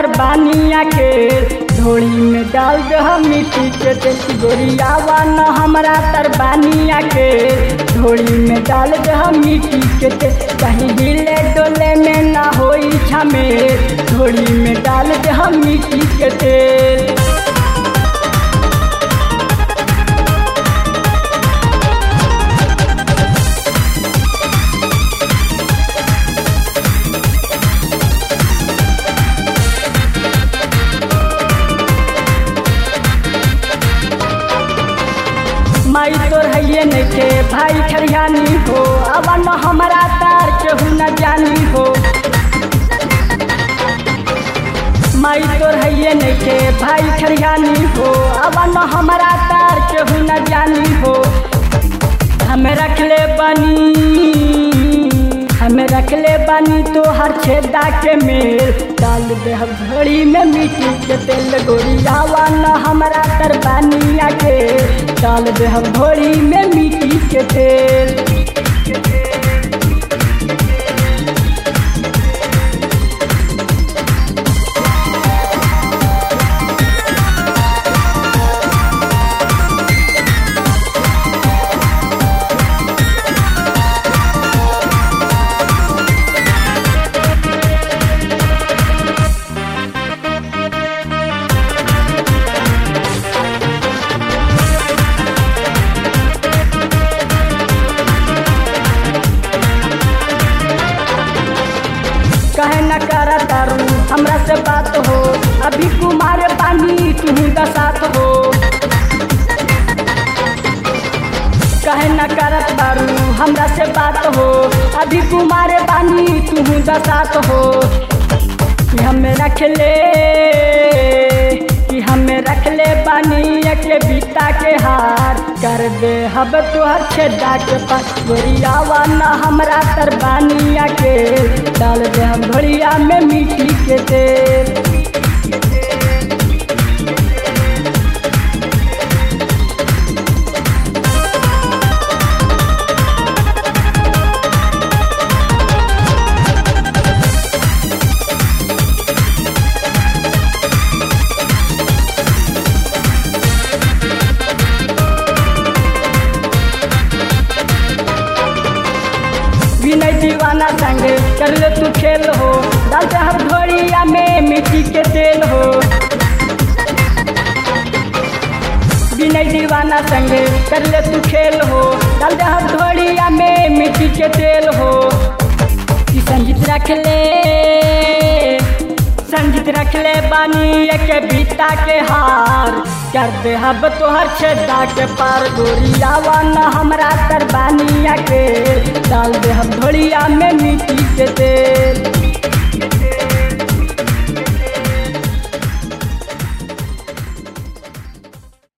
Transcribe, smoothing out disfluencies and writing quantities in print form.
तरबानिया के ढोली में डाल दे हम मिट्टी के तेल गोरियावा न हमरा तरबानिया के ढोली में डाल दे हम मिट्टी के तेल कहीं हिले डोले में ना होई झमेल ढोली में डाल दे हम मिट्टी के तेल। माई तोर हैये नइखे भाई खरियानी हो अब न हमरा तार केहू न जानी हो। माई तोर हैये नइखे भाई खरियानी हो अब न हमरा तार केहू न जानी हो। हमें रखले बानी तो हर छेदा के मेल डाल दे हम घड़ी में मिट्टी के तेल गोरियावा न हमरा तरबानिया के डाल दे हम घड़ी में मिट्टी के तेल। कहे न करा तारू हमरा से बात हो अभी कुमार पानी तू दसात हो। कहे न करत तारू हमरा से बात हो अभी कुमार पानी तू दसात हो। कि हमें रख ले बानी के बीता के हार कर दे हब तोहर छेदा के पास गोरियावा न हमरा तरबानिया के डाल दे हम घड़िया में मिट्टी के तेल। विनय दीवाना संगे कर ले तू खेल हो डाल दे हम घड़िया में मिट्टी के तेल हो। विनय दीवाना संगे कर ले तू खेल हो डाल दे हम घड़िया में मिट्टी के तेल हो। संजीत रख ले बानी के बीता के हार कर दे हब तोहर छेदा के पार गोरियावा न हमरा तरबानिया के डाल दे हम घड़िया में मिट्टी के तेल।